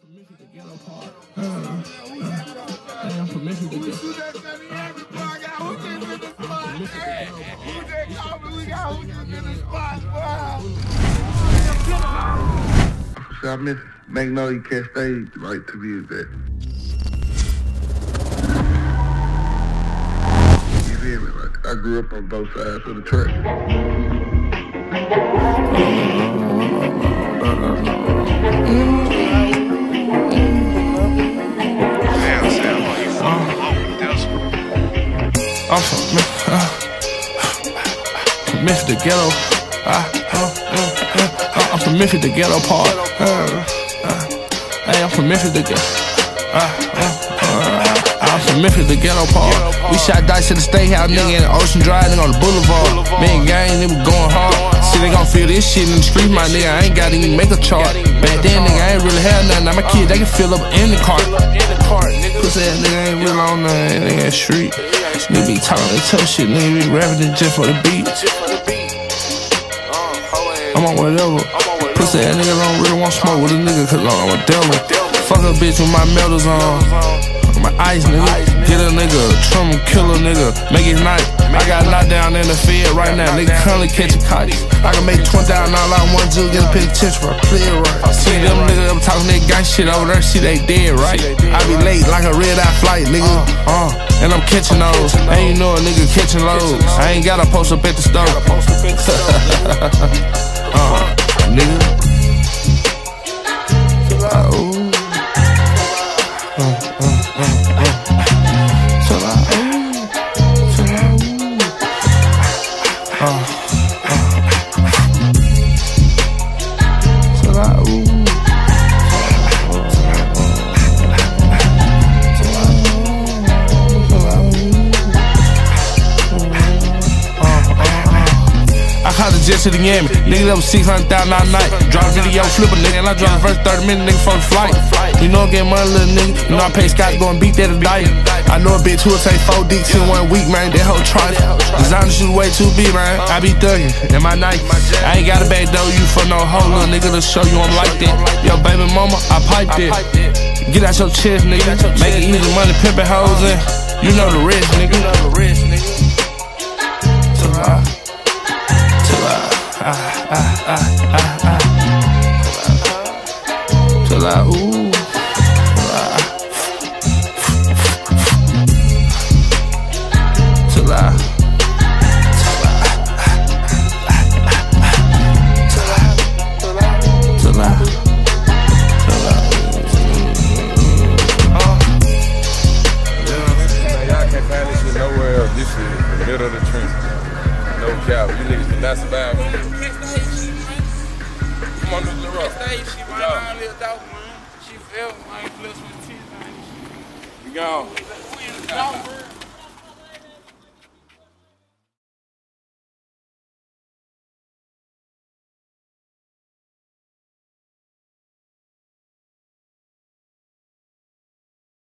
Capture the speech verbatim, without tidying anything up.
from Memphis, the ghetto part. Uh, uh, hey, I'm from Memphis, the ghetto. So I miss Magnolia Cascade, right to be exact. You feel me? Like, I grew up on both sides of the track. I'm from, uh, from Memphis, the ghetto. Uh, uh, uh, uh, I'm from Memphis, the ghetto part. Uh, uh, hey, I'm from Memphis, the ghetto. Uh, uh, uh, I'm from Memphis, the ghetto part. We shot dice at the State House, nigga, in the Ocean Drive, nigga, on the boulevard. Man, gang, nigga, going hard. See, they gon' feel this shit in the street, my nigga. I ain't gotta even make a chart. Back then, nigga, I ain't really had nothing. Now my kids, they can fill up in the cart. Pussy ass nigga ain't real on nothing, nigga, street. Nigga be talking that tough shit, nigga be rapping just for the beat. I'm on whatever. Pussy ass nigga don't really want smoke with a nigga, cause I'm a devil. Fuck a bitch with my medals on. My ice, nigga. Get a nigga, trim killer nigga, make it night. I got knocked down in the field right now, nigga currently catching kites. I can make twenty thousand dollars out one two, get a big attention for a clear right. See them niggas up talking that gang shit over there, see they dead, right? I be late like a red eye flight, nigga. Uh, and I'm catching those. And you know a nigga catching loads. I ain't gotta post up at the store. uh, nigga. Oh. Just to the Yammy, nigga that was six hundred thousand all night. Drop a video, flip a nigga, and I drop the first thirty minutes, nigga, for the flight. You know I'm getting money, little nigga. You know I pay Scott to go and beat that tonight. I know a bitch who'll take four dicks in one week, man. That whole trice. Designer shoes way too big, man. I be thuggin' in my night. I ain't got a bag though, you for no hoe, little nigga, to show you I'm like that. Yo, baby mama, I pipe that. Get out your chest, nigga. Make it easy money, pimpin' hoes in. You know the rest, nigga. Till I, till I. Ah, ah, ah, ah, ah. Till I, ooh, ah. Till I, till I, till I, till I. Y'all can't find this shit nowhere else. This is the middle of the trenches. No cap. You niggas cannot survive. Come on, Little Rock. She fell, I ain't plus with the teeth. We gone.